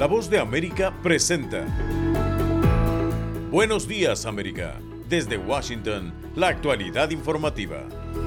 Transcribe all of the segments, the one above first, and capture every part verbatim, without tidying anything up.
La Voz de América presenta Buenos Días, América. Desde Washington, la actualidad informativa.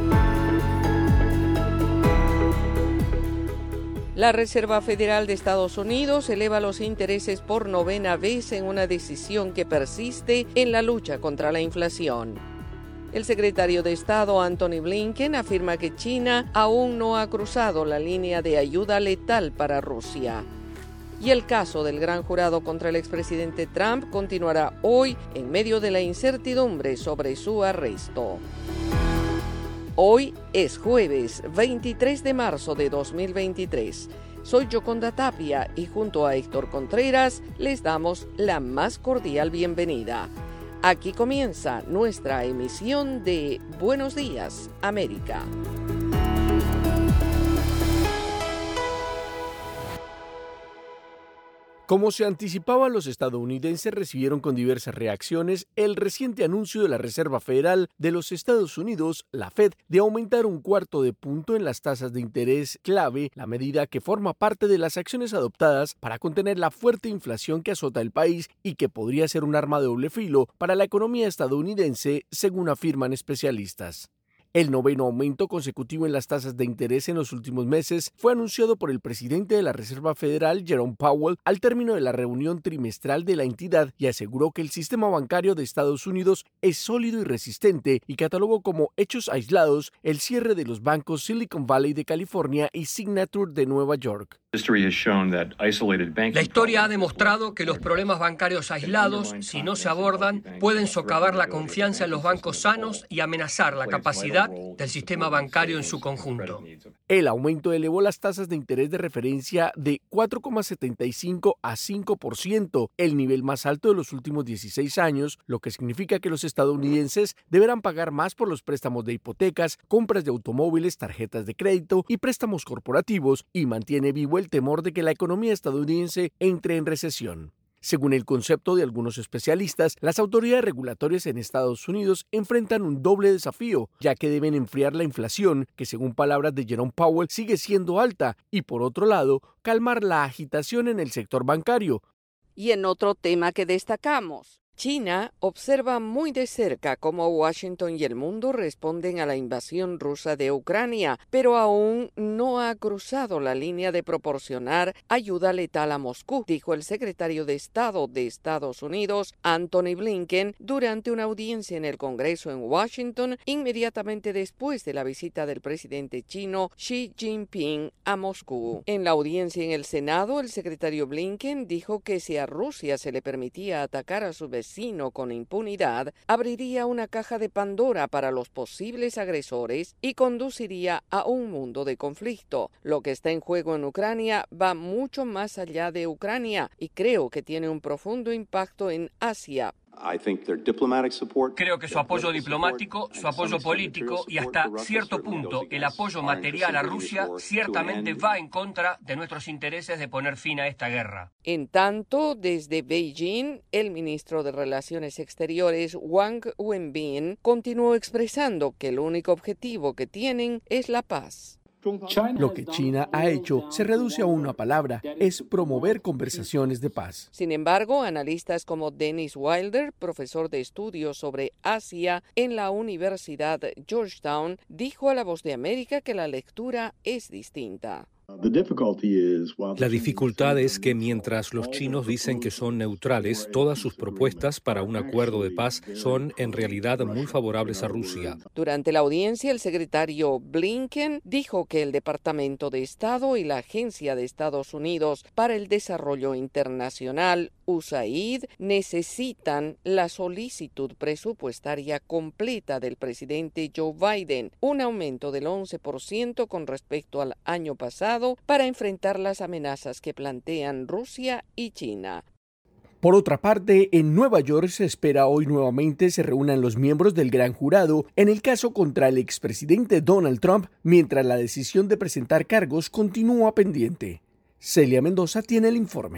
La Reserva Federal de Estados Unidos eleva los intereses por novena vez en una decisión que persiste en la lucha contra la inflación. El secretario de Estado Antony Blinken afirma que China aún no ha cruzado la línea de ayuda letal para Rusia. Y el caso del gran jurado contra el expresidente Trump continuará hoy en medio de la incertidumbre sobre su arresto. Hoy es jueves veintitrés de marzo de dos mil veintitrés. Soy Yoconda Tapia y junto a Héctor Contreras les damos la más cordial bienvenida. Aquí comienza nuestra emisión de Buenos Días, América. Como se anticipaba, los estadounidenses recibieron con diversas reacciones el reciente anuncio de la Reserva Federal de los Estados Unidos, la Fed, de aumentar un cuarto de punto en las tasas de interés clave, la medida que forma parte de las acciones adoptadas para contener la fuerte inflación que azota el país y que podría ser un arma de doble filo para la economía estadounidense, según afirman especialistas. El noveno aumento consecutivo en las tasas de interés en los últimos meses fue anunciado por el presidente de la Reserva Federal, Jerome Powell, al término de la reunión trimestral de la entidad y aseguró que el sistema bancario de Estados Unidos es sólido y resistente y catalogó como hechos aislados el cierre de los bancos Silicon Valley de California y Signature de Nueva York. La historia ha demostrado que los problemas bancarios aislados, si no se abordan, pueden socavar la confianza en los bancos sanos y amenazar la capacidad del sistema bancario en su conjunto. El aumento elevó las tasas de interés de referencia de cuatro coma setenta y cinco a cinco por ciento, el nivel más alto de los últimos dieciséis años, lo que significa que los estadounidenses deberán pagar más por los préstamos de hipotecas, compras de automóviles, tarjetas de crédito y préstamos corporativos, y mantiene vivo el temor de que la economía estadounidense entre en recesión. Según el concepto de algunos especialistas, las autoridades regulatorias en Estados Unidos enfrentan un doble desafío, ya que deben enfriar la inflación, que según palabras de Jerome Powell sigue siendo alta, y por otro lado, calmar la agitación en el sector bancario. Y en otro tema que destacamos, China observa muy de cerca cómo Washington y el mundo responden a la invasión rusa de Ucrania, pero aún no ha cruzado la línea de proporcionar ayuda letal a Moscú, dijo el secretario de Estado de Estados Unidos, Antony Blinken, durante una audiencia en el Congreso en Washington, inmediatamente después de la visita del presidente chino Xi Jinping a Moscú. En la audiencia en el Senado, el secretario Blinken dijo que si a Rusia se le permitía atacar a su vecino con impunidad, abriría una caja de Pandora para los posibles agresores y conduciría a un mundo de conflicto. Lo que está en juego en Ucrania va mucho más allá de Ucrania y creo que tiene un profundo impacto en Asia. Creo que su apoyo diplomático, su apoyo político y hasta cierto punto el apoyo material a Rusia ciertamente va en contra de nuestros intereses de poner fin a esta guerra. En tanto, desde Beijing, el ministro de Relaciones Exteriores, Wang Wenbin, continuó expresando que el único objetivo que tienen es la paz. Lo que China ha hecho se reduce a una palabra, es promover conversaciones de paz. Sin embargo, analistas como Dennis Wilder, profesor de estudios sobre Asia en la Universidad Georgetown, dijo a La Voz de América que la lectura es distinta. La dificultad es que mientras los chinos dicen que son neutrales, todas sus propuestas para un acuerdo de paz son en realidad muy favorables a Rusia. Durante la audiencia, el secretario Blinken dijo que el Departamento de Estado y la Agencia de Estados Unidos para el Desarrollo Internacional, U S A I D, necesitan la solicitud presupuestaria completa del presidente Joe Biden, un aumento del once por ciento con respecto al año pasado, para enfrentar las amenazas que plantean Rusia y China. Por otra parte, en Nueva York se espera hoy nuevamente se reúnan los miembros del gran jurado en el caso contra el expresidente Donald Trump, mientras la decisión de presentar cargos continúa pendiente. Celia Mendoza tiene el informe.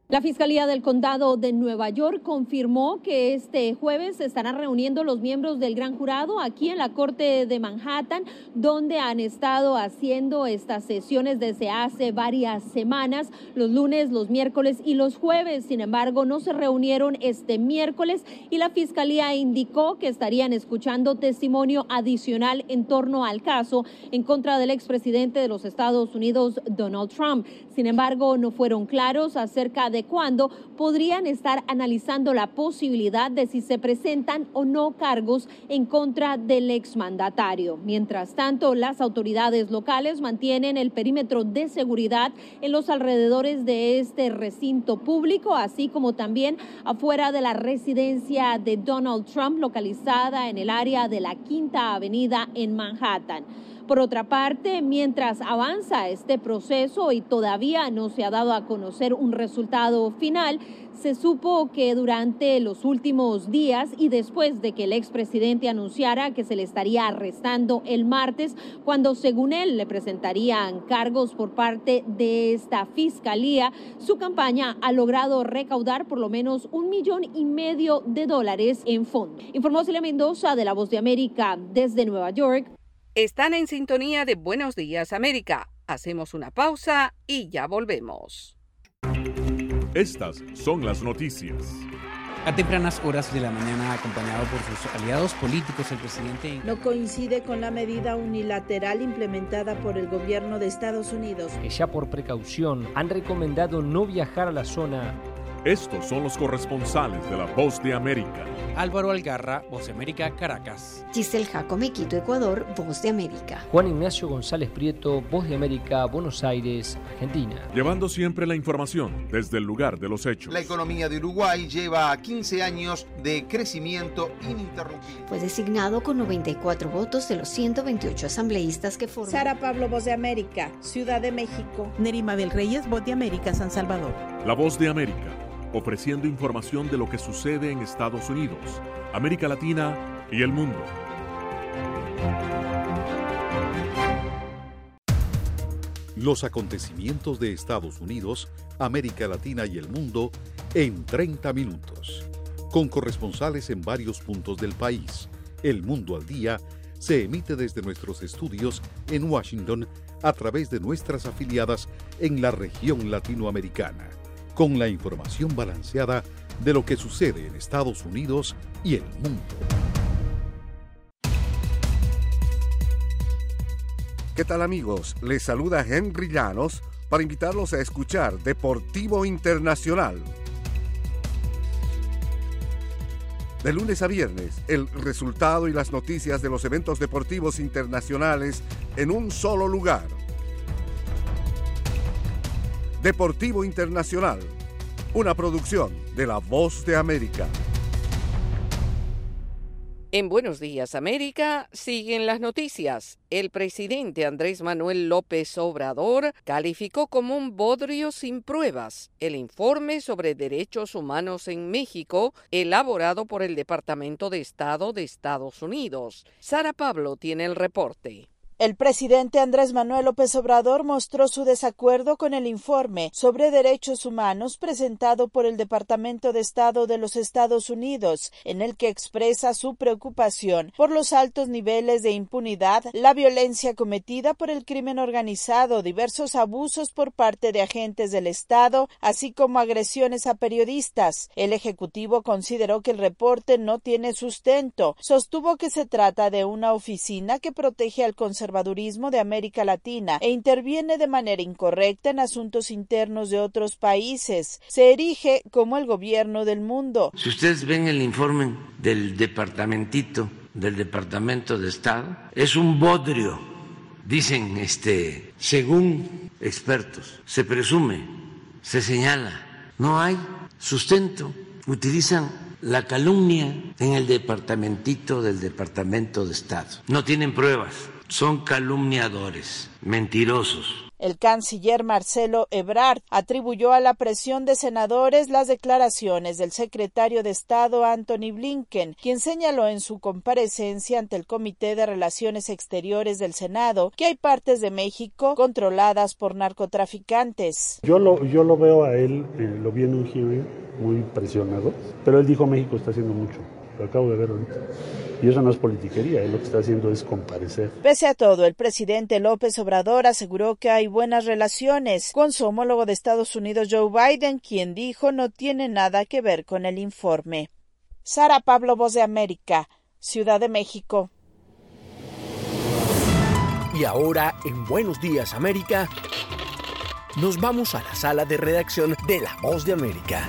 La Fiscalía del Condado de Nueva York confirmó que este jueves se estarán reuniendo los miembros del Gran Jurado aquí en la Corte de Manhattan, donde han estado haciendo estas sesiones desde hace varias semanas, los lunes, los miércoles y los jueves. Sin embargo, no se reunieron este miércoles y la Fiscalía indicó que estarían escuchando testimonio adicional en torno al caso en contra del expresidente de los Estados Unidos, Donald Trump. Sin embargo, no fueron claros acerca de de cuándo podrían estar analizando la posibilidad de si se presentan o no cargos en contra del exmandatario. Mientras tanto, las autoridades locales mantienen el perímetro de seguridad en los alrededores de este recinto público, así como también afuera de la residencia de Donald Trump, localizada en el área de la Quinta Avenida en Manhattan. Por otra parte, mientras avanza este proceso y todavía no se ha dado a conocer un resultado final, se supo que durante los últimos días y después de que el expresidente anunciara que se le estaría arrestando el martes, cuando según él le presentarían cargos por parte de esta fiscalía, su campaña ha logrado recaudar por lo menos un millón y medio de dólares en fondos. Informó Celia Mendoza de La Voz de América desde Nueva York. Están en sintonía de Buenos Días América. Hacemos una pausa y ya volvemos. Estas son las noticias. A tempranas horas de la mañana, acompañado por sus aliados políticos, el presidente no coincide con la medida unilateral implementada por el gobierno de Estados Unidos, que ya por precaución han recomendado no viajar a la zona. Estos son los corresponsales de La Voz de América. Álvaro Algarra, Voz de América, Caracas. Giselle Jacome, Quito, Ecuador, Voz de América. Juan Ignacio González Prieto, Voz de América, Buenos Aires, Argentina. Llevando siempre la información desde el lugar de los hechos. La economía de Uruguay lleva quince años de crecimiento ininterrumpido. Fue designado con noventa y cuatro votos de los ciento veintiocho asambleístas que forman. Sara Pablo, Voz de América, Ciudad de México. Nerima del Reyes, Voz de América, San Salvador. La Voz de América, ofreciendo información de lo que sucede en Estados Unidos, América Latina y el mundo. Los acontecimientos de Estados Unidos, América Latina y el mundo en treinta minutos. Con corresponsales en varios puntos del país. El Mundo al Día se emite desde nuestros estudios en Washington a través de nuestras afiliadas en la región latinoamericana, con la información balanceada de lo que sucede en Estados Unidos y el mundo. ¿Qué tal, amigos? Les saluda Henry Llanos para invitarlos a escuchar Deportivo Internacional. De lunes a viernes, el resultado y las noticias de los eventos deportivos internacionales en un solo lugar. Deportivo Internacional, una producción de La Voz de América. En Buenos Días América siguen las noticias. El presidente Andrés Manuel López Obrador calificó como un bodrio sin pruebas el informe sobre derechos humanos en México elaborado por el Departamento de Estado de Estados Unidos. Sara Pablo tiene el reporte. El presidente Andrés Manuel López Obrador mostró su desacuerdo con el informe sobre derechos humanos presentado por el Departamento de Estado de los Estados Unidos, en el que expresa su preocupación por los altos niveles de impunidad, la violencia cometida por el crimen organizado, diversos abusos por parte de agentes del Estado, así como agresiones a periodistas. El Ejecutivo consideró que el reporte no tiene sustento. Sostuvo que se trata de una oficina que protege al conservadurismo conservadurismo de América Latina e interviene de manera incorrecta en asuntos internos de otros países. Se erige como el gobierno del mundo. Si ustedes ven el informe del departamentito, del Departamento de Estado, es un bodrio. Dicen, este, según expertos, se presume, se señala, no hay sustento. Utilizan la calumnia en el departamentito del Departamento de Estado. No tienen pruebas. Son calumniadores, mentirosos. El canciller Marcelo Ebrard atribuyó a la presión de senadores las declaraciones del secretario de Estado Antony Blinken, quien señaló en su comparecencia ante el Comité de Relaciones Exteriores del Senado que hay partes de México controladas por narcotraficantes. Yo lo, yo lo veo a él, eh, lo vi en un hearing muy presionado, pero él dijo México está haciendo mucho. Lo acabo de ver ahorita. Y eso no es politiquería, él lo que está haciendo es comparecer. Pese a todo, el presidente López Obrador aseguró que hay buenas relaciones con su homólogo de Estados Unidos, Joe Biden, quien dijo no tiene nada que ver con el informe. Sara Pablo, Voz de América, Ciudad de México. Y ahora, en Buenos Días, América, nos vamos a la sala de redacción de La Voz de América.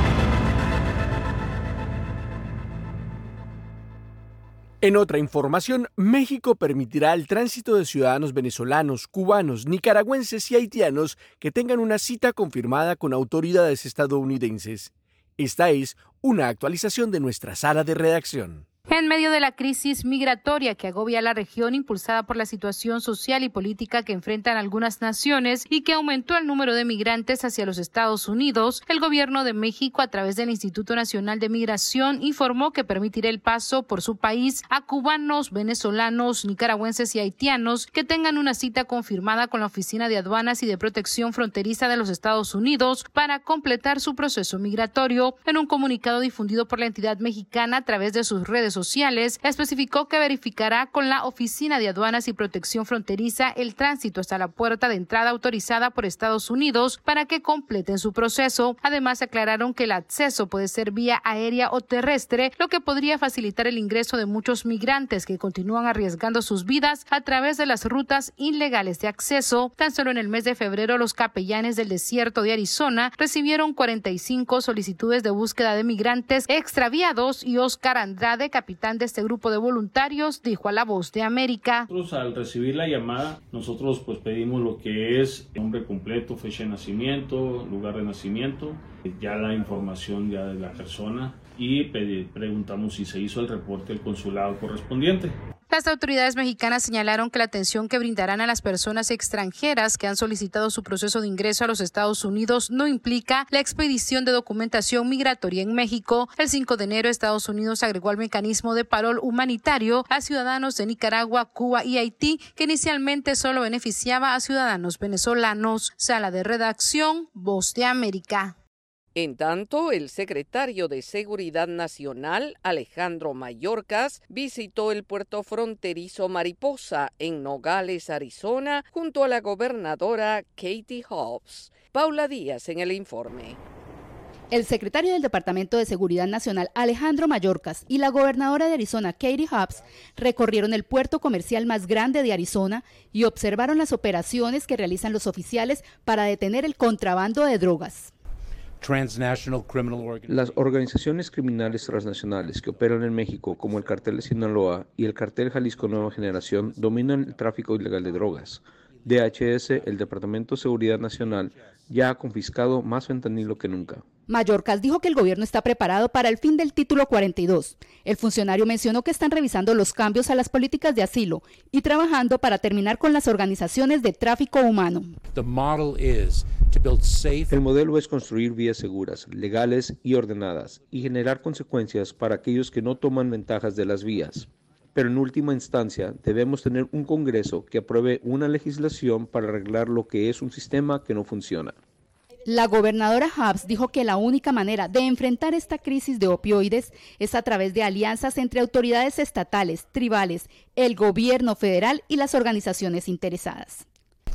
En otra información, México permitirá el tránsito de ciudadanos venezolanos, cubanos, nicaragüenses y haitianos que tengan una cita confirmada con autoridades estadounidenses. Esta es una actualización de nuestra sala de redacción. En medio de la crisis migratoria que agobia a la región, impulsada por la situación social y política que enfrentan algunas naciones y que aumentó el número de migrantes hacia los Estados Unidos, el gobierno de México, a través del Instituto Nacional de Migración, informó que permitirá el paso por su país a cubanos, venezolanos, nicaragüenses y haitianos que tengan una cita confirmada con la Oficina de Aduanas y de Protección Fronteriza de los Estados Unidos para completar su proceso migratorio. En un comunicado difundido por la entidad mexicana a través de sus redes sociales, especificó que verificará con la Oficina de Aduanas y Protección Fronteriza el tránsito hasta la puerta de entrada autorizada por Estados Unidos para que completen su proceso. Además, aclararon que el acceso puede ser vía aérea o terrestre, lo que podría facilitar el ingreso de muchos migrantes que continúan arriesgando sus vidas a través de las rutas ilegales de acceso. Tan solo en el mes de febrero, los capellanes del desierto de Arizona recibieron cuarenta y cinco solicitudes de búsqueda de migrantes extraviados, y Oscar Andrade, capitán de este grupo de voluntarios, dijo a La Voz de América. Nosotros, al recibir la llamada, nosotros pues pedimos lo que es nombre completo, fecha de nacimiento, lugar de nacimiento, ya la información ya de la persona, y preguntamos si se hizo el reporte al consulado correspondiente. Las autoridades mexicanas señalaron que la atención que brindarán a las personas extranjeras que han solicitado su proceso de ingreso a los Estados Unidos no implica la expedición de documentación migratoria en México. El cinco de enero, Estados Unidos agregó al mecanismo de parol humanitario a ciudadanos de Nicaragua, Cuba y Haití, que inicialmente solo beneficiaba a ciudadanos venezolanos. Sala de redacción, Voz de América. En tanto, el secretario de Seguridad Nacional, Alejandro Mayorkas, visitó el puerto fronterizo Mariposa en Nogales, Arizona, junto a la gobernadora Katie Hobbs. Paula Díaz en el informe. El secretario del Departamento de Seguridad Nacional, Alejandro Mayorkas, y la gobernadora de Arizona, Katie Hobbs, recorrieron el puerto comercial más grande de Arizona y observaron las operaciones que realizan los oficiales para detener el contrabando de drogas. Las organizaciones criminales transnacionales que operan en México, como el Cartel de Sinaloa y el Cartel Jalisco Nueva Generación, dominan el tráfico ilegal de drogas. D H S, el Departamento de Seguridad Nacional, ya ha confiscado más fentanilo que nunca. Mayorkas dijo que el gobierno está preparado para el fin del título cuarenta y dos. El funcionario mencionó que están revisando los cambios a las políticas de asilo y trabajando para terminar con las organizaciones de tráfico humano. El modelo es construir vías seguras, legales y ordenadas, y generar consecuencias para aquellos que no toman ventajas de las vías. Pero en última instancia debemos tener un Congreso que apruebe una legislación para arreglar lo que es un sistema que no funciona. La gobernadora Hobbs dijo que la única manera de enfrentar esta crisis de opioides es a través de alianzas entre autoridades estatales, tribales, el gobierno federal y las organizaciones interesadas.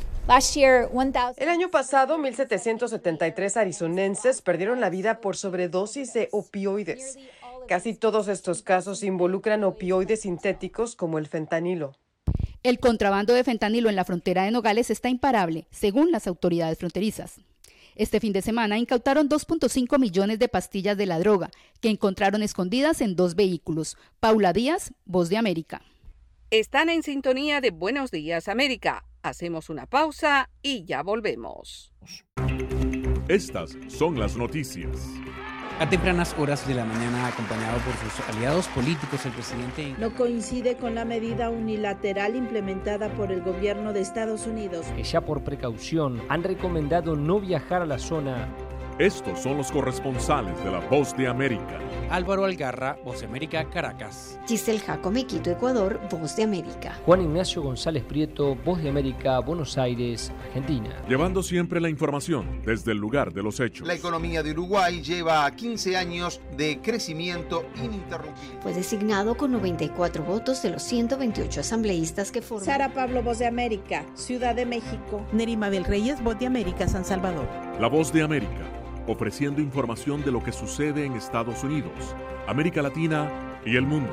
El año pasado, mil setecientos setenta y tres arizonenses perdieron la vida por sobredosis de opioides. Casi todos estos casos involucran opioides sintéticos como el fentanilo. El contrabando de fentanilo en la frontera de Nogales está imparable, según las autoridades fronterizas. Este fin de semana incautaron dos punto cinco millones de pastillas de la droga, que encontraron escondidas en dos vehículos. Paula Díaz, Voz de América. Están en sintonía de Buenos Días, América. Hacemos una pausa y ya volvemos. Estas son las noticias. A tempranas horas de la mañana, acompañado por sus aliados políticos, el presidente... No coincide con la medida unilateral implementada por el gobierno de Estados Unidos, que ya por precaución han recomendado no viajar a la zona. Estos son los corresponsales de La Voz de América. Álvaro Algarra, Voz de América, Caracas. Giselle Jacome, Quito, Ecuador, Voz de América. Juan Ignacio González Prieto, Voz de América, Buenos Aires, Argentina. Llevando siempre la información desde el lugar de los hechos. La economía de Uruguay lleva quince años de crecimiento ininterrumpido. Fue designado con noventa y cuatro votos de los ciento veintiocho asambleístas que forman. Sara Pablo, Voz de América, Ciudad de México. Nerima Bel Reyes, Voz de América, San Salvador. La Voz de América, ofreciendo información de lo que sucede en Estados Unidos, América Latina y el mundo.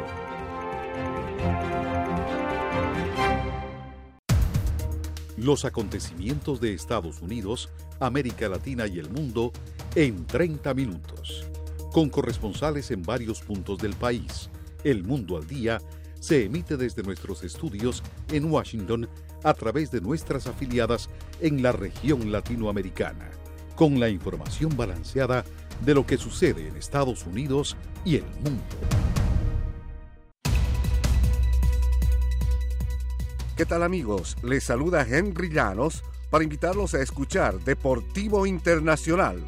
Los acontecimientos de Estados Unidos, América Latina y el mundo en treinta minutos. Con corresponsales en varios puntos del país. El Mundo al Día se emite desde nuestros estudios en Washington a través de nuestras afiliadas en la región latinoamericana, con la información balanceada de lo que sucede en Estados Unidos y el mundo. ¿Qué tal, amigos? Les saluda Henry Llanos para invitarlos a escuchar Deportivo Internacional.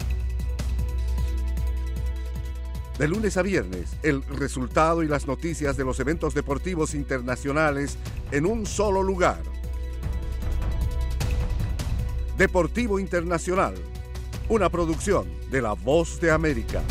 De lunes a viernes, el resultado y las noticias de los eventos deportivos internacionales en un solo lugar. Deportivo Internacional, una producción de La Voz de América.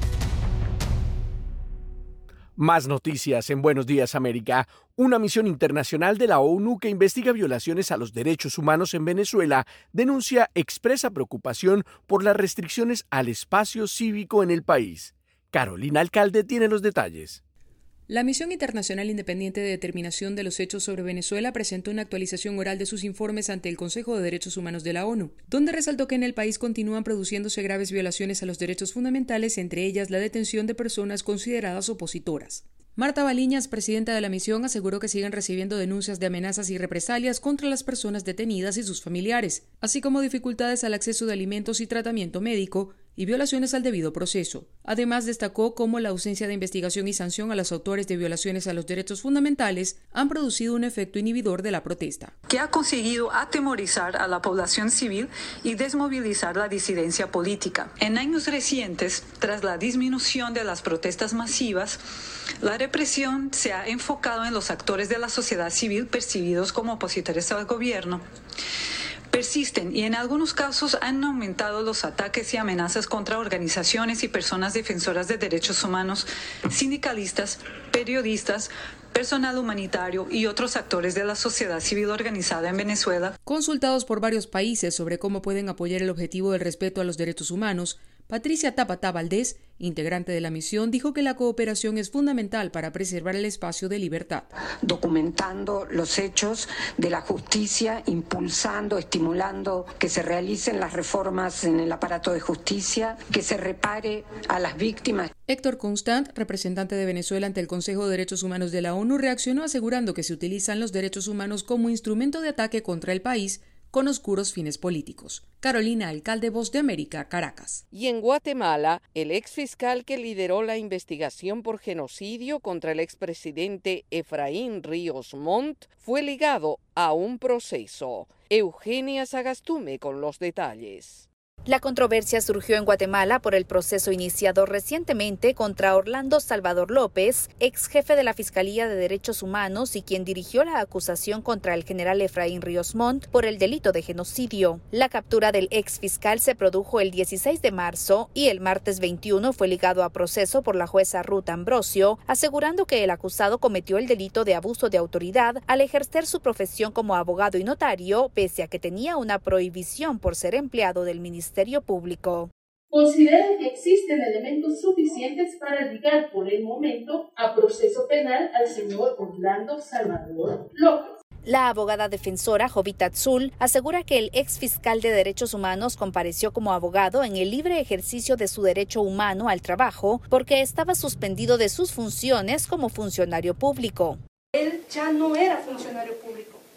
Más noticias en Buenos Días América. Una misión internacional de la ONU que investiga violaciones a los derechos humanos en Venezuela denuncia expresa preocupación por las restricciones al espacio cívico en el país. Carolina Alcalde tiene los detalles. La Misión Internacional Independiente de Determinación de los Hechos sobre Venezuela presentó una actualización oral de sus informes ante el Consejo de Derechos Humanos de la ONU, donde resaltó que en el país continúan produciéndose graves violaciones a los derechos fundamentales, entre ellas la detención de personas consideradas opositoras. Marta Baliñas, presidenta de la misión, aseguró que siguen recibiendo denuncias de amenazas y represalias contra las personas detenidas y sus familiares, así como dificultades al acceso de alimentos y tratamiento médico, y violaciones al debido proceso. Además, destacó cómo la ausencia de investigación y sanción a los autores de violaciones a los derechos fundamentales han producido un efecto inhibidor de la protesta, que ha conseguido atemorizar a la población civil y desmovilizar la disidencia política. En años recientes, tras la disminución de las protestas masivas, la represión se ha enfocado en los actores de la sociedad civil percibidos como opositores al gobierno. Persisten y en algunos casos han aumentado los ataques y amenazas contra organizaciones y personas defensoras de derechos humanos, sindicalistas, periodistas, personal humanitario y otros actores de la sociedad civil organizada en Venezuela. Consultados por varios países sobre cómo pueden apoyar el objetivo del respeto a los derechos humanos, Patricia Tapatá Valdés, integrante de la misión, dijo que la cooperación es fundamental para preservar el espacio de libertad. Documentando los hechos de la justicia, impulsando, estimulando que se realicen las reformas en el aparato de justicia, que se repare a las víctimas. Héctor Constant, representante de Venezuela ante el Consejo de Derechos Humanos de la ONU, reaccionó asegurando que se utilizan los derechos humanos como instrumento de ataque contra el país con oscuros fines políticos. Carolina Alcalde, Voz de América, Caracas. Y en Guatemala, el exfiscal que lideró la investigación por genocidio contra el expresidente Efraín Ríos Montt fue ligado a un proceso. Eugenia Sagastume con los detalles. La controversia surgió en Guatemala por el proceso iniciado recientemente contra Orlando Salvador López, ex jefe de la Fiscalía de Derechos Humanos y quien dirigió la acusación contra el general Efraín Ríos Montt por el delito de genocidio. La captura del ex fiscal se produjo el dieciséis de marzo y el martes veintiuno fue ligado a proceso por la jueza Ruth Ambrosio, asegurando que el acusado cometió el delito de abuso de autoridad al ejercer su profesión como abogado y notario, pese a que tenía una prohibición por ser empleado del Ministerio Público. Considera que existen elementos suficientes para ligar por el momento a proceso penal al señor Orlando Salvador López. La abogada defensora Jovita Tzul asegura que el ex fiscal de Derechos Humanos compareció como abogado en el libre ejercicio de su derecho humano al trabajo porque estaba suspendido de sus funciones como funcionario público. Él ya no era funcionario público.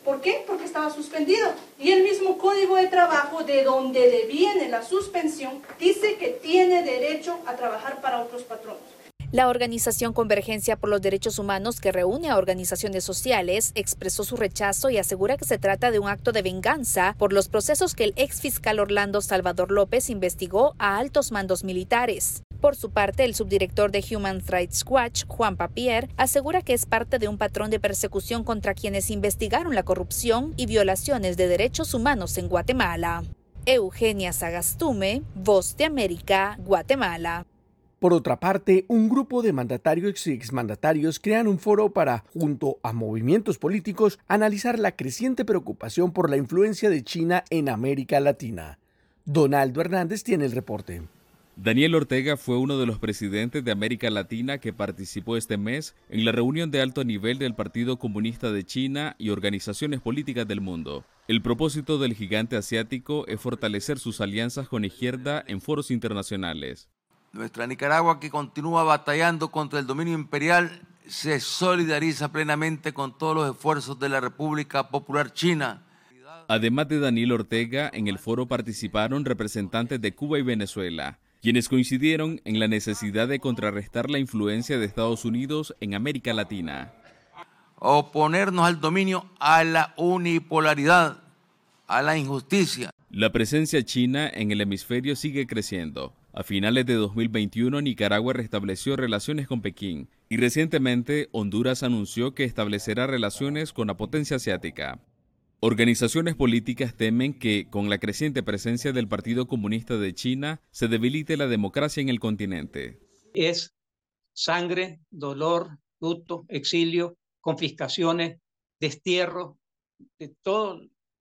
¿Por qué? Porque estaba suspendido. Y el mismo Código de Trabajo, de donde le viene la suspensión, dice que tiene derecho a trabajar para otros patronos. La organización Convergencia por los Derechos Humanos, que reúne a organizaciones sociales, expresó su rechazo y asegura que se trata de un acto de venganza por los procesos que el ex fiscal Orlando Salvador López investigó a altos mandos militares. Por su parte, el subdirector de Human Rights Watch, Juan Papier, asegura que es parte de un patrón de persecución contra quienes investigaron la corrupción y violaciones de derechos humanos en Guatemala. Eugenia Sagastume, Voz de América, Guatemala. Por otra parte, un grupo de mandatarios y exmandatarios crean un foro para, junto a movimientos políticos, analizar la creciente preocupación por la influencia de China en América Latina. Donaldo Hernández tiene el reporte. Daniel Ortega fue uno de los presidentes de América Latina que participó este mes en la reunión de alto nivel del Partido Comunista de China y organizaciones políticas del mundo. El propósito del gigante asiático es fortalecer sus alianzas con izquierda en foros internacionales. Nuestra Nicaragua, que continúa batallando contra el dominio imperial, se solidariza plenamente con todos los esfuerzos de la República Popular China. Además de Daniel Ortega, en el foro participaron representantes de Cuba y Venezuela, quienes coincidieron en la necesidad de contrarrestar la influencia de Estados Unidos en América Latina. Oponernos al dominio, a la unipolaridad, a la injusticia. La presencia china en el hemisferio sigue creciendo. A finales de dos mil veintiuno, Nicaragua restableció relaciones con Pekín y recientemente Honduras anunció que establecerá relaciones con la potencia asiática. Organizaciones políticas temen que, con la creciente presencia del Partido Comunista de China, se debilite la democracia en el continente. Es sangre, dolor, luto, exilio, confiscaciones, destierro, de todo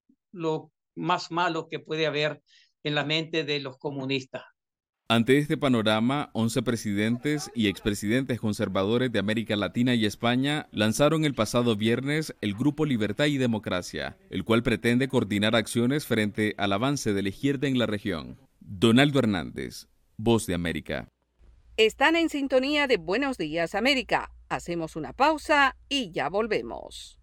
lo más malo que puede haber en la mente de los comunistas. Ante este panorama, once presidentes y expresidentes conservadores de América Latina y España lanzaron el pasado viernes el Grupo Libertad y Democracia, el cual pretende coordinar acciones frente al avance de la izquierda en la región. Donaldo Hernández, Voz de América. Están en sintonía de Buenos Días América. Hacemos una pausa y ya volvemos.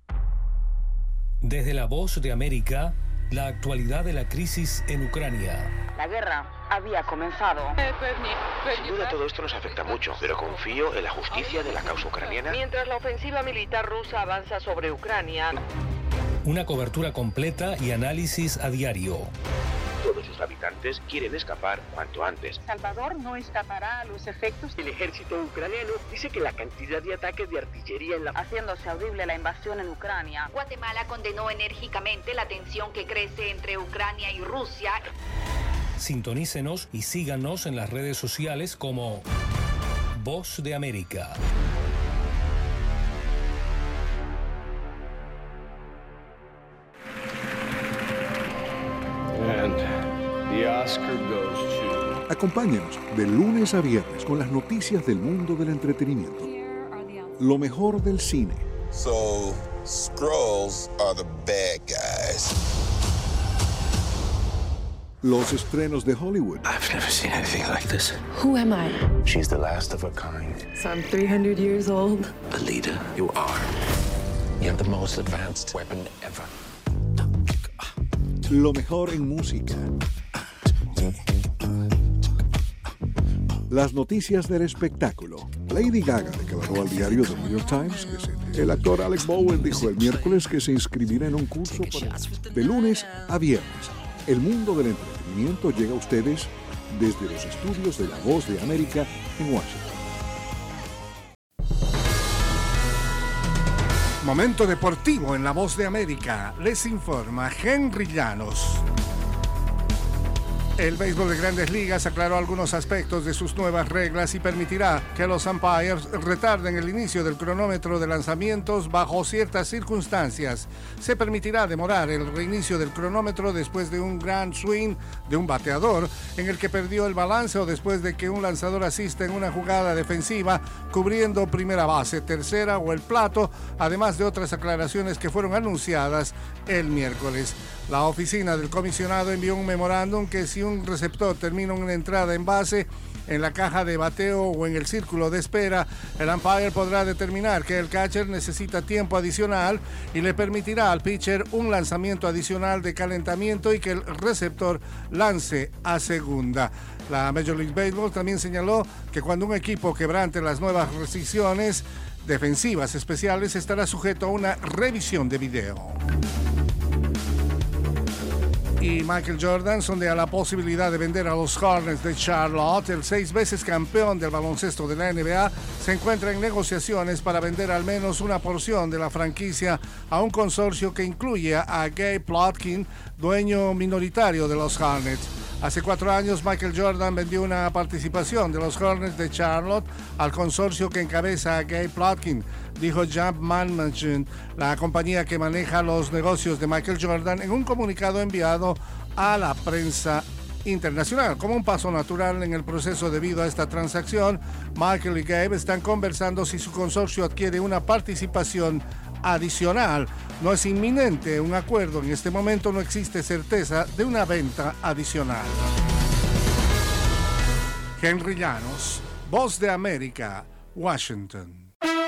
Desde la Voz de América, la actualidad de la crisis en Ucrania. La guerra había comenzado. Sin duda todo esto nos afecta mucho, pero confío en la justicia de la causa ucraniana. Mientras la ofensiva militar rusa avanza sobre Ucrania. Una cobertura completa y análisis a diario. Todos sus habitantes quieren escapar cuanto antes. Salvador no escapará a los efectos. El ejército ucraniano dice que la cantidad de ataques de artillería en la... haciéndose audible la invasión en Ucrania. Guatemala condenó enérgicamente la tensión que crece entre Ucrania y Rusia. Sintonícenos y síganos en las redes sociales como Voz de América. And the Oscar goes to... Acompáñenos de lunes a viernes con las noticias del mundo del entretenimiento. Lo mejor del cine. So, Skrulls are the bad guys. Los estrenos de Hollywood. I've never seen anything like this. Who am I? She's the last of her kind. So I'm three hundred years old. The leader you are. You have the most advanced weapon ever. Lo mejor en música. Las noticias del espectáculo. Lady Gaga declaró al diario The New York Times que se... El actor Alec Bowen dijo el miércoles que se inscribirá en un curso para... De lunes a viernes. El mundo del entretenimiento llega a ustedes desde los estudios de La Voz de América en Washington. Momento deportivo en La Voz de América. Les informa Henry Llanos. El béisbol de Grandes Ligas aclaró algunos aspectos de sus nuevas reglas y permitirá que los umpires retarden el inicio del cronómetro de lanzamientos bajo ciertas circunstancias. Se permitirá demorar el reinicio del cronómetro después de un grand swing de un bateador en el que perdió el balance o después de que un lanzador asista en una jugada defensiva cubriendo primera base, tercera o el plato, además de otras aclaraciones que fueron anunciadas el miércoles. La oficina del comisionado envió un memorándum que si un receptor termina una entrada en base, en la caja de bateo o en el círculo de espera, el umpire podrá determinar que el catcher necesita tiempo adicional y le permitirá al pitcher un lanzamiento adicional de calentamiento y que el receptor lance a segunda. La Major League Baseball también señaló que cuando un equipo quebrante las nuevas restricciones defensivas especiales estará sujeto a una revisión de video. Y Michael Jordan sondea la posibilidad de vender a los Hornets de Charlotte. El seis veces campeón del baloncesto de la N B A se encuentra en negociaciones para vender al menos una porción de la franquicia a un consorcio que incluye a Gabe Plotkin, dueño minoritario de los Hornets. Hace cuatro años, Michael Jordan vendió una participación de los Hornets de Charlotte al consorcio que encabeza a Gabe Plotkin, dijo Jump Management, la compañía que maneja los negocios de Michael Jordan, en un comunicado enviado a la prensa internacional. Como un paso natural en el proceso debido a esta transacción, Michael y Gabe están conversando si su consorcio adquiere una participación adicional. No es inminente un acuerdo. En este momento no existe certeza de una venta adicional. Henry Llanos, Voz de América, Washington.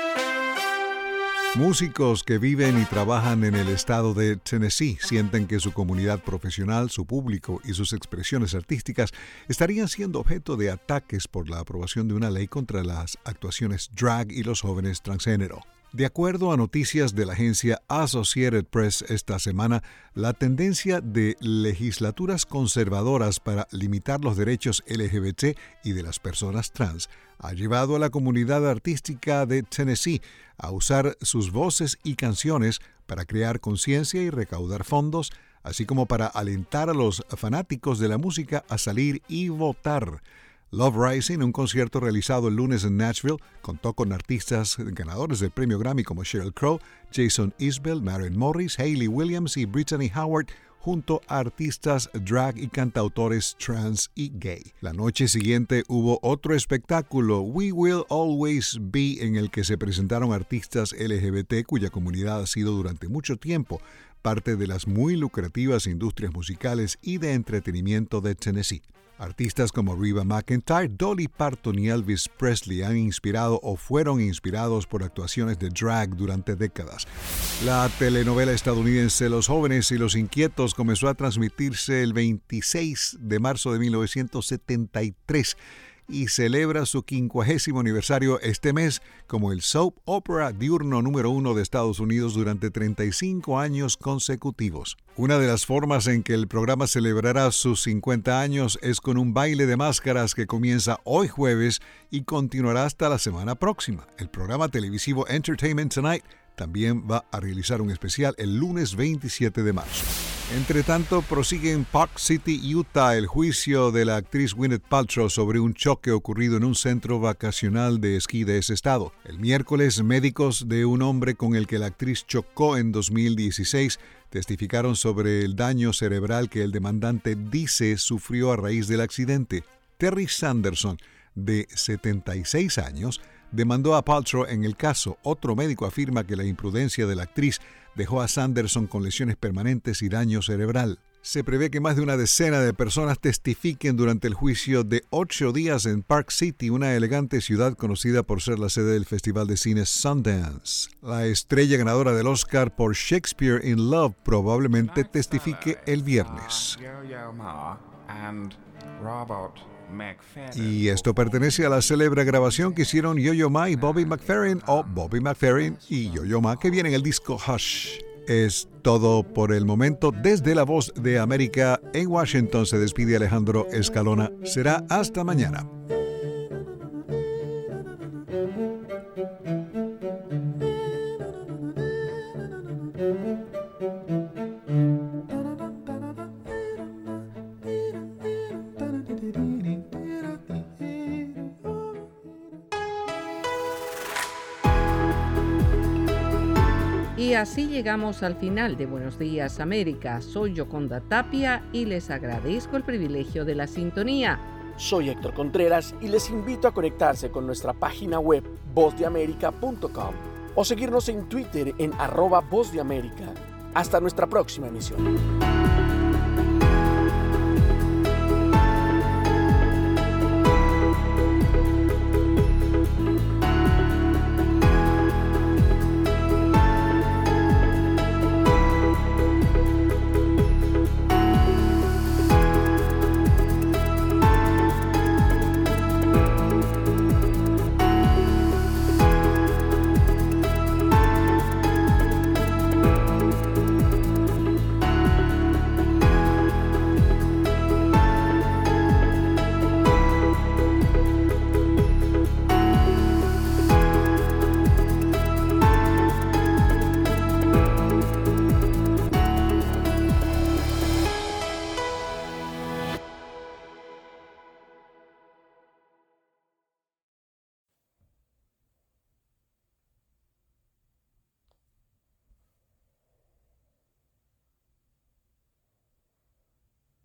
Músicos que viven y trabajan en el estado de Tennessee sienten que su comunidad profesional, su público y sus expresiones artísticas estarían siendo objeto de ataques por la aprobación de una ley contra las actuaciones drag y los jóvenes transgénero. De acuerdo a noticias de la agencia Associated Press esta semana, la tendencia de legislaturas conservadoras para limitar los derechos L G B T y de las personas trans ha llevado a la comunidad artística de Tennessee a usar sus voces y canciones para crear conciencia y recaudar fondos, así como para alentar a los fanáticos de la música a salir y votar. Love Rising, un concierto realizado el lunes en Nashville, contó con artistas ganadores del premio Grammy como Sheryl Crow, Jason Isbell, Maren Morris, Hayley Williams y Brittany Howard, junto a artistas drag y cantautores trans y gay. La noche siguiente hubo otro espectáculo, We Will Always Be, en el que se presentaron artistas L G B T cuya comunidad ha sido durante mucho tiempo parte de las muy lucrativas industrias musicales y de entretenimiento de Tennessee. Artistas como Reba McEntire, Dolly Parton y Elvis Presley han inspirado o fueron inspirados por actuaciones de drag durante décadas. La telenovela estadounidense Los Jóvenes y los Inquietos comenzó a transmitirse el veintiséis de marzo de mil novecientos setenta y tres y celebra su quincuagésimo aniversario este mes como el soap opera diurno número uno de Estados Unidos durante treinta y cinco años consecutivos. Una de las formas en que el programa celebrará sus cincuenta años es con un baile de máscaras que comienza hoy jueves y continuará hasta la semana próxima. El programa televisivo Entertainment Tonight también va a realizar un especial el lunes veintisiete de marzo. Entre tanto, prosigue en Park City, Utah, el juicio de la actriz Gwyneth Paltrow sobre un choque ocurrido en un centro vacacional de esquí de ese estado. El miércoles, médicos de un hombre con el que la actriz chocó en dos mil dieciséis testificaron sobre el daño cerebral que el demandante dice sufrió a raíz del accidente. Terry Sanderson, de setenta y seis años, demandó a Paltrow en el caso. Otro médico afirma que la imprudencia de la actriz dejó a Sanderson con lesiones permanentes y daño cerebral. Se prevé que más de una decena de personas testifiquen durante el juicio de ocho días en Park City, una elegante ciudad conocida por ser la sede del Festival de Cine Sundance. La estrella ganadora del Oscar por Shakespeare in Love probablemente testifique el viernes. Y esto pertenece a la célebre grabación que hicieron Yo-Yo Ma y Bobby McFerrin, o Bobby McFerrin y Yo-Yo Ma, que viene en el disco Hush. Es todo por el momento. Desde La Voz de América en Washington se despide Alejandro Escalona. Será hasta mañana. Y así llegamos al final de Buenos Días América. Soy Yoconda Tapia y les agradezco el privilegio de la sintonía. Soy Héctor Contreras y les invito a conectarse con nuestra página web voz de américa punto com o seguirnos en Twitter en arroba voz de América. Hasta nuestra próxima emisión.